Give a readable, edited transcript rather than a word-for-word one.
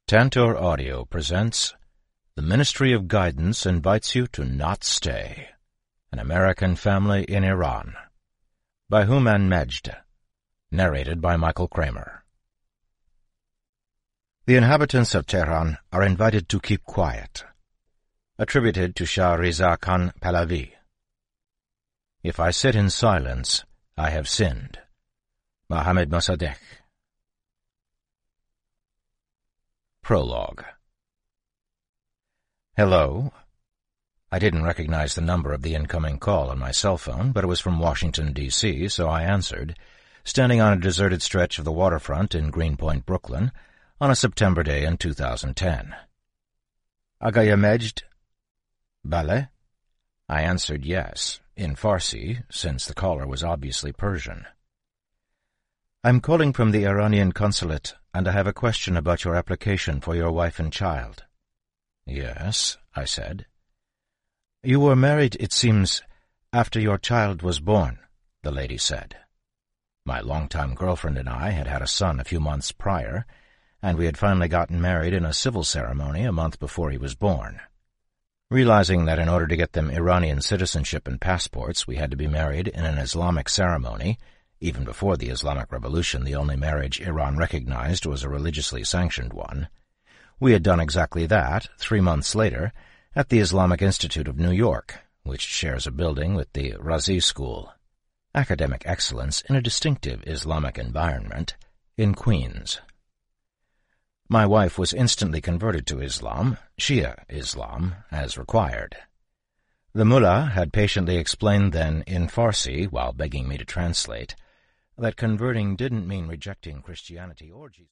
Tantor Audio presents The Ministry of Guidance Invites You to Not Stay, An American Family in Iran, by Houman Majd, narrated by Michael Kramer. The inhabitants of Tehran are invited to keep quiet. Attributed to Shah Riza Khan Pahlavi. If I sit in silence, I have sinned. Mohammad Mossadegh. Prologue. Hello. I didn't recognize the number of the incoming call on my cell phone, but it was from Washington, D.C., so I answered, standing on a deserted stretch of the waterfront in Greenpoint, Brooklyn, on a September day in 2010. Agaya Majd? Bale? I answered yes, in Farsi, since the caller was obviously Persian. I'm calling from the Iranian consulate, and I have a question about your application for your wife and child. Yes, I said. You were married, it seems, after your child was born, the lady said. My longtime girlfriend and I had had a son a few months prior, and we had finally gotten married in a civil ceremony a month before he was born. Realizing that in order to get them Iranian citizenship and passports, we had to be married in an Islamic ceremony. Even before the Islamic Revolution, the only marriage Iran recognized was a religiously sanctioned one. We had done exactly that 3 months later at the Islamic Institute of New York, which shares a building with the Razi School, academic excellence in a distinctive Islamic environment, in Queens. My wife was instantly converted to Islam, Shia Islam, as required. The mullah had patiently explained then in Farsi, while begging me to translate, that converting didn't mean rejecting Christianity or Jesus.